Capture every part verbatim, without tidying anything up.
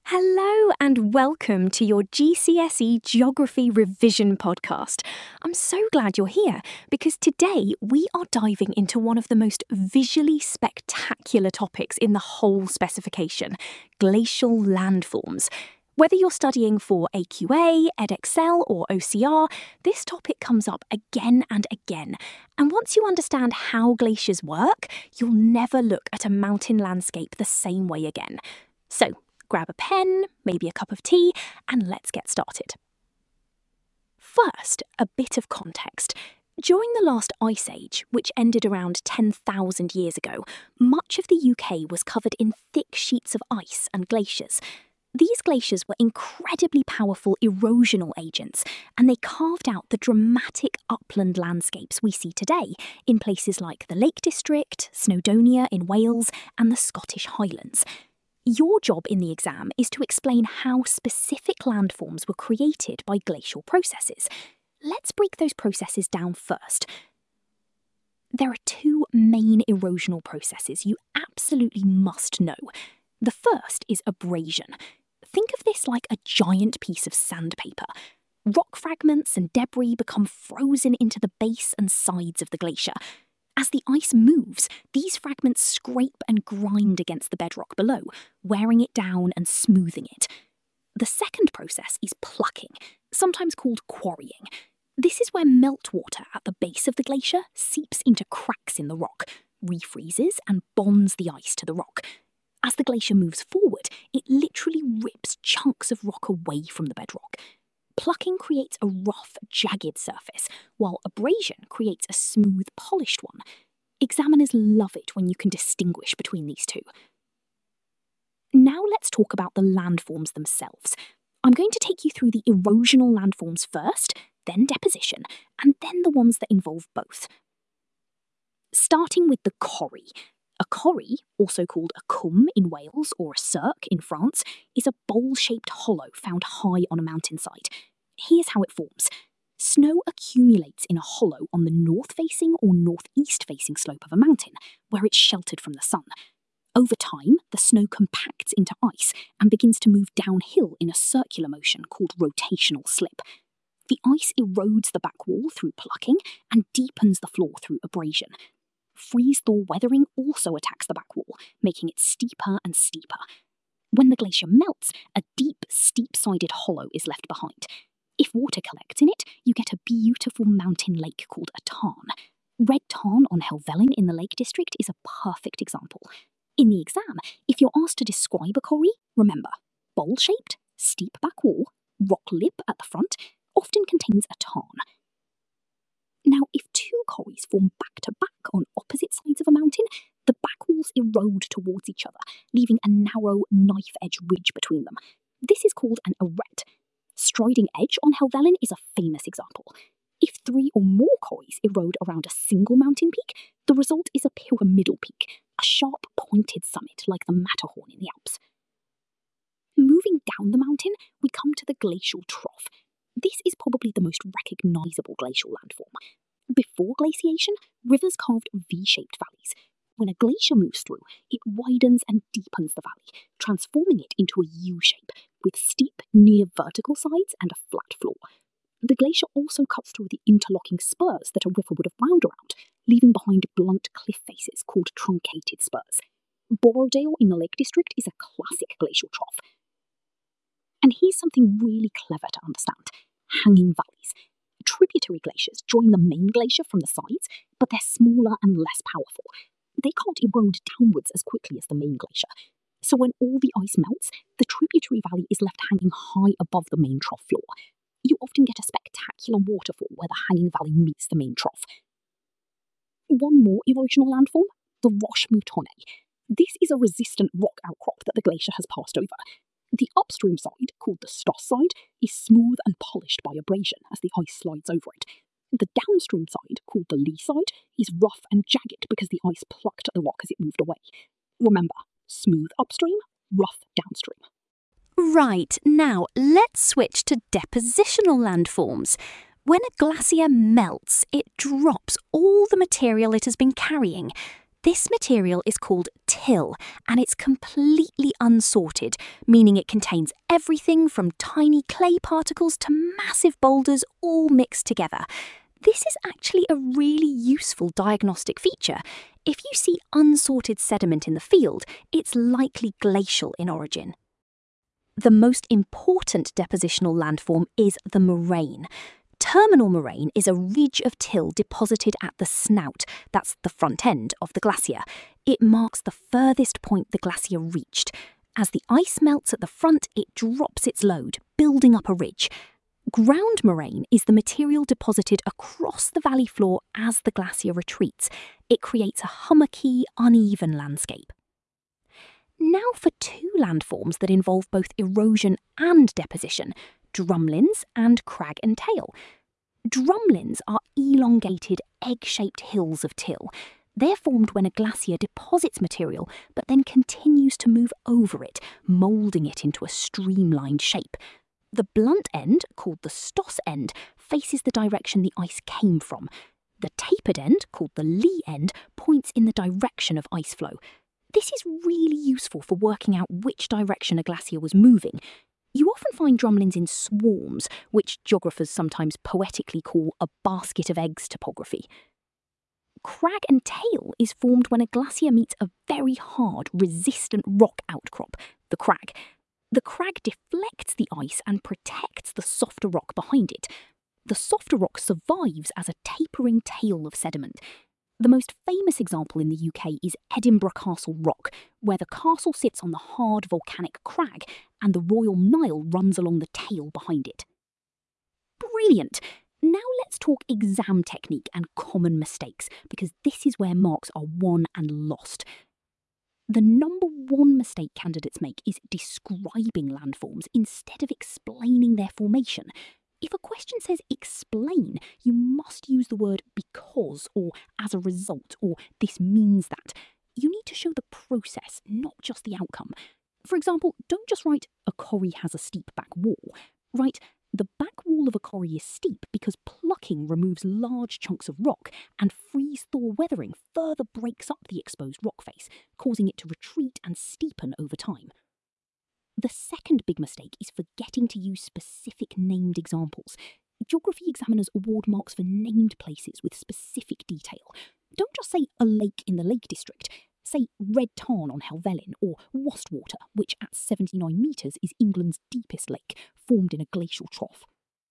Hello and welcome to your G C S E Geography Revision podcast. I'm so glad you're here because today we are diving into one of the most visually spectacular topics in the whole specification, glacial landforms. Whether you're studying for A Q A, Edexcel or O C R, this topic comes up again and again. And once you understand how glaciers work, you'll never look at a mountain landscape the same way again. So, grab a pen, maybe a cup of tea, and let's get started. First, a bit of context. During the last ice age, which ended around ten thousand years ago, much of the U K was covered in thick sheets of ice and glaciers. These glaciers were incredibly powerful erosional agents, and they carved out the dramatic upland landscapes we see today in places like the Lake District, Snowdonia in Wales, and the Scottish Highlands. Your job in the exam is to explain how specific landforms were created by glacial processes. Let's break those processes down first. There are two main erosional processes you absolutely must know. The first is abrasion. Think of this like a giant piece of sandpaper. Rock fragments and debris become frozen into the base and sides of the glacier. As the ice moves, these fragments scrape and grind against the bedrock below, wearing it down and smoothing it. The second process is plucking, sometimes called quarrying. This is where meltwater at the base of the glacier seeps into cracks in the rock, refreezes and bonds the ice to the rock. As the glacier moves forward, it literally rips chunks of rock away from the bedrock. Plucking creates a rough, jagged surface, while abrasion creates a smooth, polished one. Examiners love it when you can distinguish between these two. Now let's talk about the landforms themselves. I'm going to take you through the erosional landforms first, then deposition, and then the ones that involve both. Starting with the corrie. A corrie, also called a cum in Wales or a cirque in France, is a bowl-shaped hollow found high on a mountainside. Here's how it forms. Snow accumulates in a hollow on the north-facing or northeast-facing slope of a mountain, where it's sheltered from the sun. Over time, the snow compacts into ice and begins to move downhill in a circular motion called rotational slip. The ice erodes the back wall through plucking and deepens the floor through abrasion. Freeze-thaw weathering also attacks the back wall, making it steeper and steeper. When the glacier melts, a deep, steep-sided hollow is left behind. If water collects in it, you get a beautiful mountain lake called a tarn. Red Tarn on Helvellyn in the Lake District is a perfect example. In the exam, if you're asked to describe a corrie, remember, bowl-shaped, steep back wall, rock lip at the front, often contains a tarn. Now, if two corries form back-to-back on opposite sides of a mountain, the back walls erode towards each other, leaving a narrow knife-edge ridge between them. This is called an arête. Striding Edge on Helvellyn is a famous example. If three or more corries erode around a single mountain peak, the result is a pyramidal peak, a sharp, pointed summit like the Matterhorn in the Alps. Moving down the mountain, we come to the glacial trough. This is probably the most recognisable glacial landform. Before glaciation, rivers carved V-shaped valleys. When a glacier moves through, it widens and deepens the valley, transforming it into a U-shape, with steep, near-vertical sides and a flat floor. The glacier also cuts through the interlocking spurs that a river would have wound around, leaving behind blunt cliff faces called truncated spurs. Borrowdale in the Lake District is a classic glacial trough. And here's something really clever to understand. Hanging valleys. Tributary glaciers join the main glacier from the sides, but they're smaller and less powerful. They can't erode downwards as quickly as the main glacier. So when all the ice melts, the tributary valley is left hanging high above the main trough floor. You often get a spectacular waterfall where the hanging valley meets the main trough. One more erosional landform, the Roche Moutonnet. This is a resistant rock outcrop that the glacier has passed over. The upstream side, called the Stoss side, is smooth and polished by abrasion as the ice slides over it. The downstream side, called the lee side, is rough and jagged because the ice plucked at the rock as it moved away. Remember, smooth upstream, rough downstream. Right, now let's switch to depositional landforms. When a glacier melts, it drops all the material it has been carrying. This material is called till, and it's completely unsorted, meaning it contains everything from tiny clay particles to massive boulders all mixed together. This is actually a really useful diagnostic feature. If you see unsorted sediment in the field, it's likely glacial in origin. The most important depositional landform is the moraine. Terminal moraine is a ridge of till deposited at the snout, that's the front end of the glacier. It marks the furthest point the glacier reached. As the ice melts at the front, it drops its load, building up a ridge. Ground moraine is the material deposited across the valley floor as the glacier retreats. It creates a hummocky, uneven landscape. Now for two landforms that involve both erosion and deposition, drumlins and crag and tail. Drumlins are elongated, egg-shaped hills of till. They're formed when a glacier deposits material, but then continues to move over it, moulding it into a streamlined shape. The blunt end, called the stoss end, faces the direction the ice came from. The tapered end, called the lee end, points in the direction of ice flow. This is really useful for working out which direction a glacier was moving. You often find drumlins in swarms, which geographers sometimes poetically call a basket of eggs topography. Crag and tail is formed when a glacier meets a very hard, resistant rock outcrop, the crag. The crag deflects the ice and protects the softer rock behind it. The softer rock survives as a tapering tail of sediment. The most famous example in the U K is Edinburgh Castle Rock, where the castle sits on the hard volcanic crag and the Royal Nile runs along the tail behind it. Brilliant! Now let's talk exam technique and common mistakes, because this is where marks are won and lost. The number one mistake candidates make is describing landforms instead of explaining their formation. If a question says explain, you must use the word because or as a result or this means that. You need to show the process, not just the outcome. For example, don't just write a corrie has a steep back wall. Write the back wall of a corrie is steep because plucking removes large chunks of rock and freeze-thaw weathering further breaks up the exposed rock face, causing it to retreat and steepen over time. The second big mistake is forgetting to use specific named examples. Geography examiners award marks for named places with specific detail. Don't just say a lake in the Lake District. Say Red Tarn on Helvellyn or Wastwater, which at seventy-nine metres is England's deepest lake, formed in a glacial trough.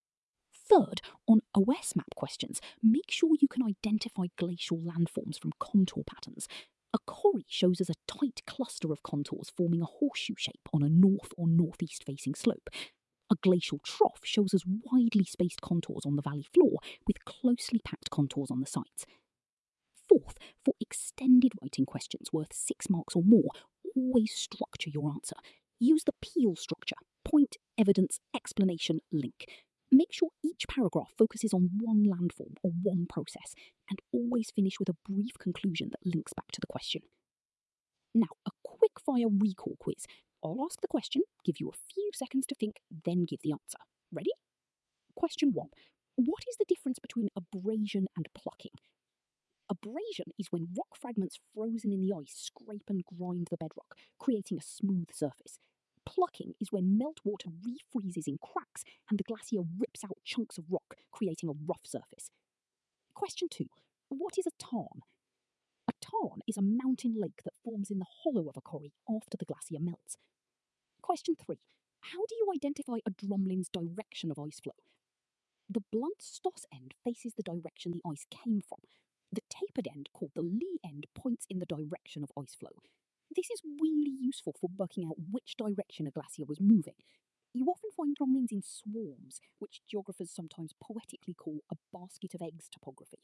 Third, on O S map questions, make sure you can identify glacial landforms from contour patterns. A corrie shows us a tight cluster of contours forming a horseshoe shape on a north or northeast facing slope. A glacial trough shows us widely spaced contours on the valley floor with closely packed contours on the sides. Fourth, for extended writing questions worth six marks or more, always structure your answer. Use the PEEL structure: point, evidence, explanation, link. Make sure each paragraph focuses on one landform or one process, and always finish with a brief conclusion that links back to the question. Now, a quick-fire recall quiz. I'll ask the question, give you a few seconds to think, then give the answer. Ready? Question one. What is the difference between abrasion and plucking? Abrasion is when rock fragments frozen in the ice scrape and grind the bedrock, creating a smooth surface. Plucking is when meltwater refreezes in cracks and the glacier rips out chunks of rock, creating a rough surface. Question two. What is a tarn? A tarn is a mountain lake that forms in the hollow of a corrie after the glacier melts. Question three. How do you identify a drumlin's direction of ice flow? The blunt stoss end faces the direction the ice came from. The tapered end, called the lee end, points in the direction of ice flow. This is really useful for working out which direction a glacier was moving. You often find drumlins in swarms, which geographers sometimes poetically call a basket of eggs topography.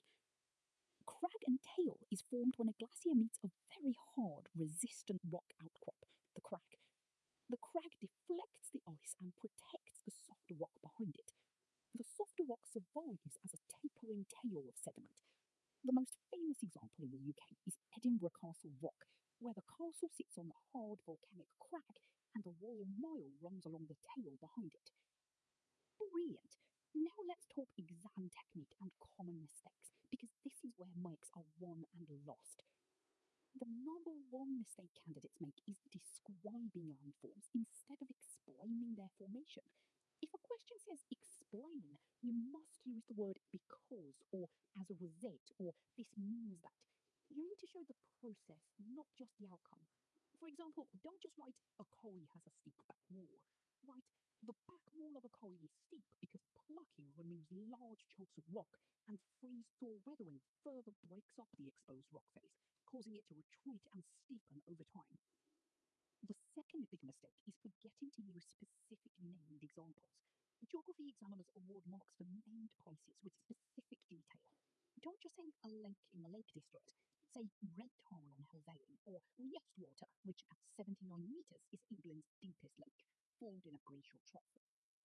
Crag and tail is formed when a glacier meets a very hard, resistant rock outcrop, the crag. The crag deflects the ice and protects the softer rock behind it. The softer rock survives as a tapering tail of sediment. The most famous example in the U K is Edinburgh Castle Rock, where the castle sits on the hard volcanic crag and the Royal Nile runs along the tail behind it. Brilliant! Now let's talk exam technique and common mistakes, because this is where marks are won and lost. The number one mistake candidates make is describing landforms instead of explaining their formation. If a question says explain, you must use the word because or as a result or this means that. You need to show the process, not just the outcome. For example, don't just write a quarry has a steep back wall. Write the back wall of a quarry is steep because plucking removes large chunks of rock and freeze-thaw weathering further breaks up the exposed rock face, causing it to retreat and steepen over time. The second big mistake is forgetting to use specific named examples. Geography examiners award marks for named places with specific detail. Don't just say a lake in the Lake District. Say Red Tarn on Helvellyn, or Westwater, which at seventy-nine metres is England's deepest lake, formed in a glacial trough.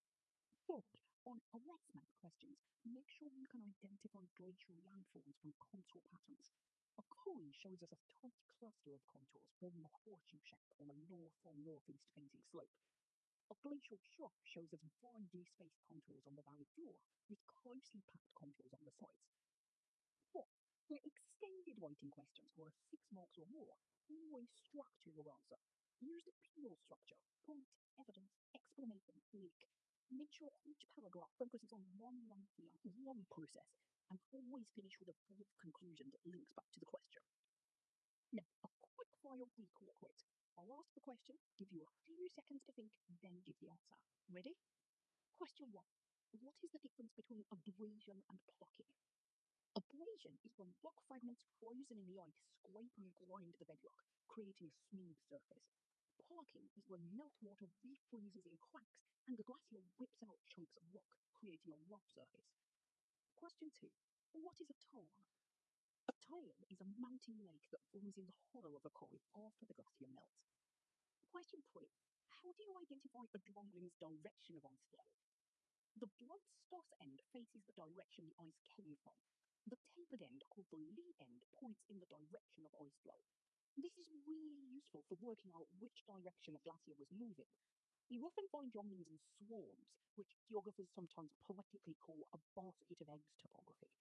Third, on arrestment questions, make sure you can identify glacial landforms from contour patterns. A coin shows us a tight cluster of contours forming a horseshoe shape on a north or northeast facing slope. A glacial shock shows us widely spaced contours on the valley floor with closely packed contours on the sides. Four, for extended writing questions worth six marks or more, always structure your answer. Use the P O structure: point, evidence, explanation, link. Make sure each paragraph focuses on one idea, one process, and always finish with a brief conclusion that links back to the question. Now, a quick fire recall quiz. I'll ask the question, give you a few seconds to think, then give the answer. Ready? Question one. What is the difference between abrasion and plucking? Abrasion is when rock fragments frozen in the ice scrape and grind the bedrock, creating a smooth surface. Plucking is when meltwater refreezes in cracks and the glacier whips out chunks of rock, creating a rough surface. Question two. What is a tarn? A tarn is a mountain lake that forms in the hollow of a quarry after the glacier melts. Question three. How do you identify a drumlin's direction of ice flow? The blunt stoss end faces the direction the ice came from. The tapered end, called the lee end, points in the direction of ice flow. This is really useful for working out which direction a glacier was moving. You often find drumlins in swarms, which geographers sometimes poetically call a basket of eggs topography.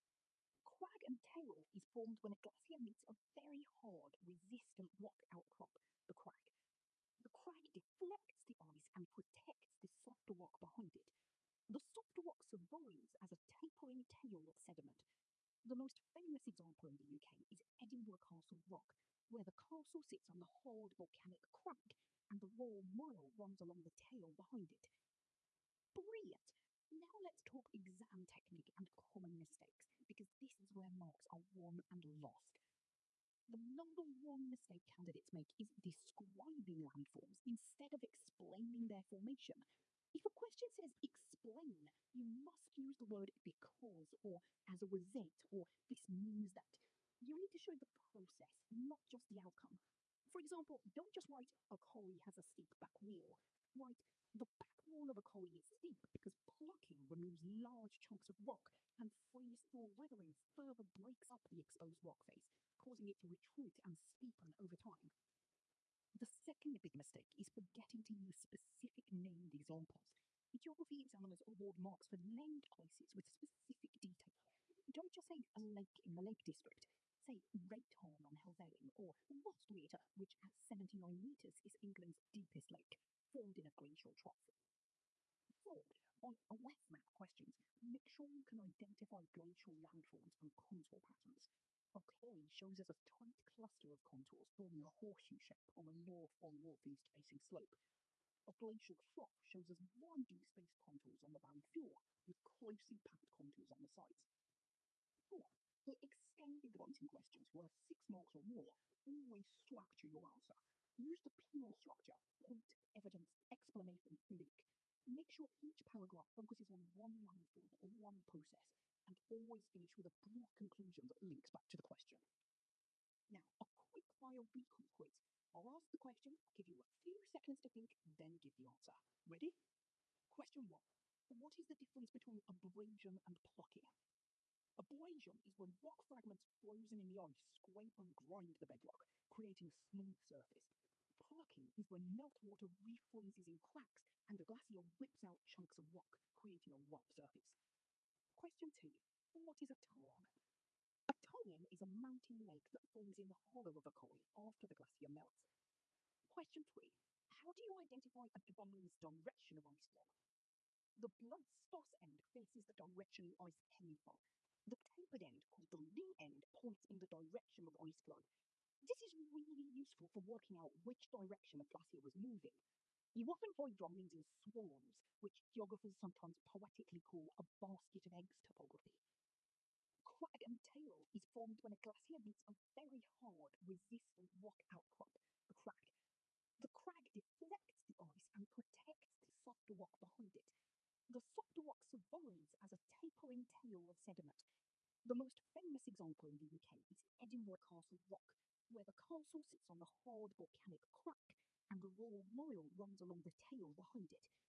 Crag and tail is formed when a glacier meets a very hard, resistant rock outcrop, the crag. The crag deflects the ice and protects the softer rock behind it. The softer rock survives as a tapering tail of sediment. The most famous example in the U K is Edinburgh Castle Rock, where the castle sits on the hard volcanic crag and the Royal Mile runs along the tail behind it. Brilliant! Now let's talk exam technique and common mistakes, because this is where marks are won and lost. The number one mistake candidates make is describing landforms instead of explaining their formation. If a question says explain, you must use the word because or as a result or this means that. You need to show the process, not just the outcome. For example, don't just write a quarry has a steep back wall. Write the back wall of a quarry is steep because plucking removes large chunks of rock and freeze-thaw weathering further breaks up the exposed rock face, causing it to retreat and steepen over time. The second big mistake is forgetting to use specific named examples. Geography examiners award marks for named places with specific detail. Don't just say a lake in the Lake District. Say Red Tarn on Helvellyn or Westwater, which at seventy-nine metres is England's deepest lake, formed in a glacial trough. Four, on a wet map questions, make sure you can identify glacial landforms and contour patterns. A quarry shows us a tight cluster of contours forming a horseshoe shape on a north or northeast facing slope. A glacial trough shows us widely spaced contours on the valley floor, with closely packed contours on the sides. Four, for extended writing questions worth six marks or more, always structure your answer. Use the P O structure: point, evidence, explanation, link. Make sure each paragraph focuses on one landform or one process, and always finish with a brief conclusion that links back to the question. Now, a quick fire recall quiz. I'll ask the question, give you a few seconds to think, then give the answer. Ready? Question one. What is the difference between abrasion and plucking? Abrasion is when rock fragments frozen in the ice scrape and grind the bedrock, creating a smooth surface. Plucking is when meltwater refreezes in cracks and the glacier whips out chunks of rock, creating a rough surface. Question two. What is a tarn? A column is a mountain lake that forms in the hollow of a coin after the glacier melts. Question three. How do you identify a Drumling's direction of ice flow? The blood stoss end faces the direction the ice came from. The tapered end, called the lee end, points in the direction of ice flow. This is really useful for working out which direction a glacier was moving. You often find drumlings in swarms, which geographers sometimes poetically call a basket of eggs topography. Crag and tail is formed when a glacier meets a very hard, resistant rock outcrop, the crag. The crag deflects the ice and protects the softer rock behind it. The softer rock survives as a tapering tail of sediment. The most famous example in the U K is Edinburgh Castle Rock, where the castle sits on the hard volcanic crack and the Royal Mile runs along the tail behind it.